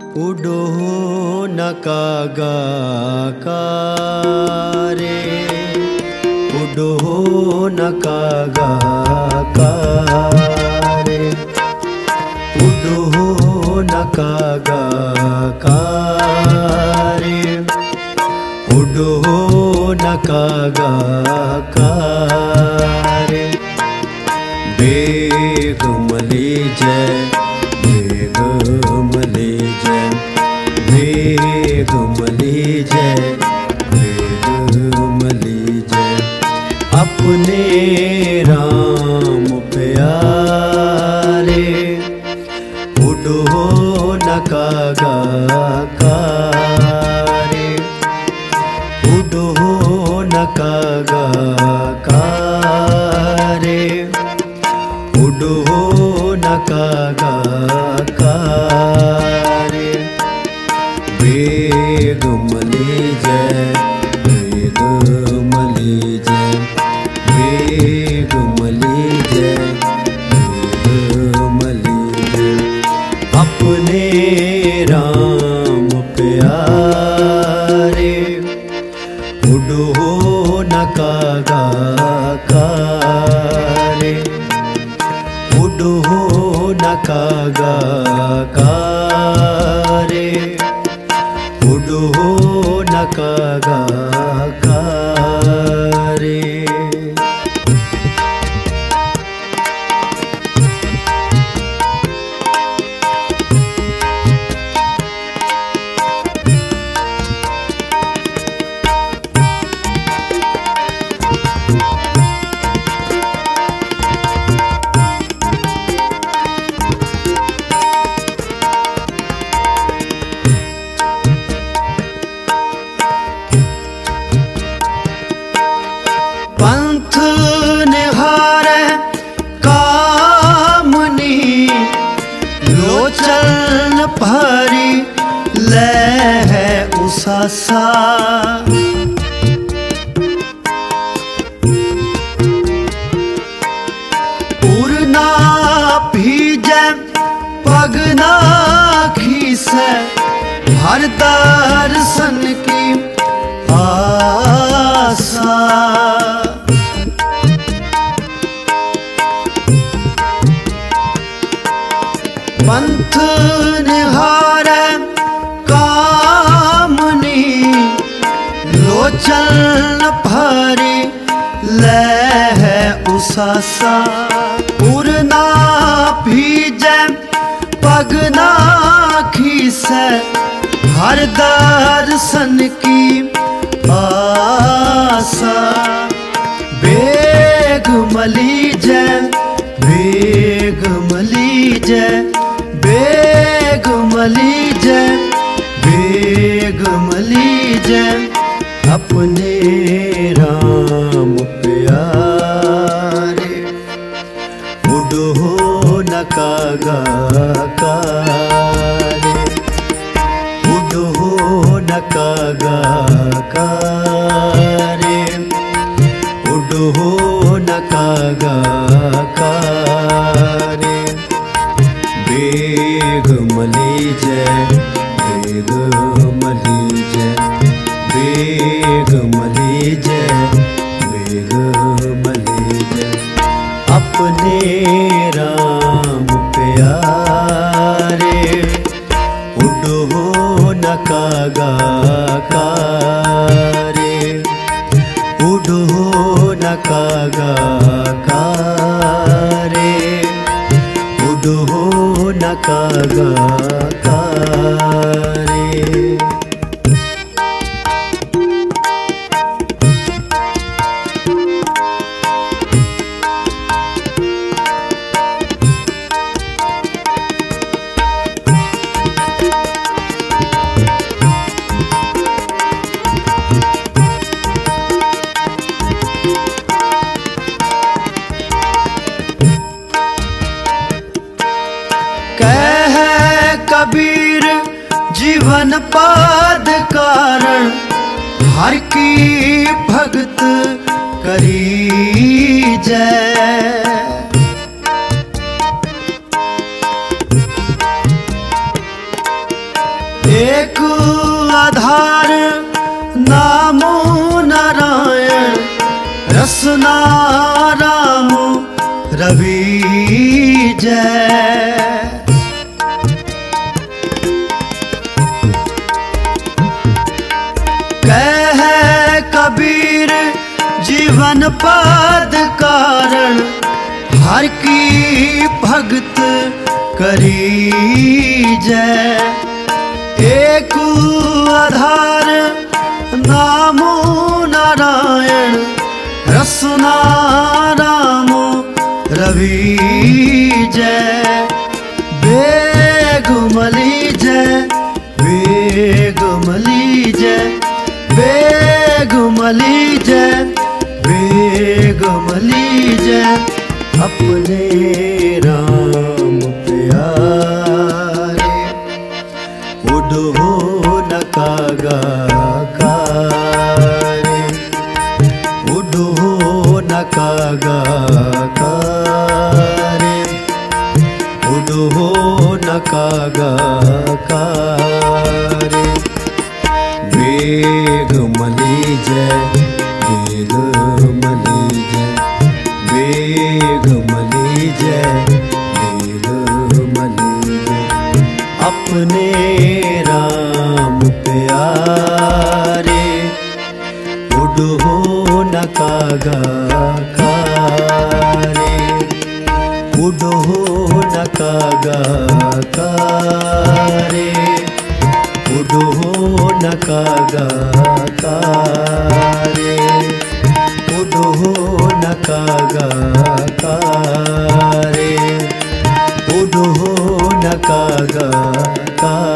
उडो न कागा कारे, उडो न कागा कारे, उडो न कागा कारे, उडो न कागा कारे। बेग मली जय, बेग मली जय, बेग मली जय, बेग मली जय। अपने राम प्यारे, उडो न कागा कारे, उडो न कागा कारे, उडो न कागा कारे। बेग मली जय, बेग मली जय, बेग मली जय, बेग मली जय। अपने राम प्यारे, उडो न कागा कारे, उडो न कागा कारे, उडो न कागा कारे। पंथ निहारे कामनी, लोचन भरी ले है उसासा। उड़ना भीजे पगना खीसे, हर दर्शन की आसा। पंथ निहारे कामनी, लोचन भरी ले है उसासा। उड़ना भीजे पगना खीसे, हर दर्शन की आसा। बेग मली जय, बेग मली जय, बेग मली जय, बेग मली जय। अपने राम प्यारे, उडो न कागा कारे, उडो न कागा कारे, उडो न कागा कारे। बेग मली जय, बेग मली जय, बेग मली जय, बेग मली जय। अपने राम प्यारे, उडो न कागा कारे, उडो न कागा कारे, उडो न कागा कारे। कबीर जीवन पाद कारण, हर की भगत करी जय। एक आधार नामो नारायण रसना राम रवि जय। कह कबीर जीवन पद कारण हर की भगत करी जय। एक आधार नामो नारायण रसना राम रवि जय। बेगुमली जय बेगुमली जय बेगुमली जय बेगुमली जय। अपने राम प्यारे उड़ो न कागा कारे उड़ो न कागा कारे उड़ो न कागा कारे। बेगुमली जय बेगुमली जय बेगुमली जय बेगुमली जय। अपने राम प्यारे उड़ो न कागा कारे उड़ो न कागा कारे उड़ो न कागा कारे उड़ो न कागा कारे उड़ो न कागा कारे।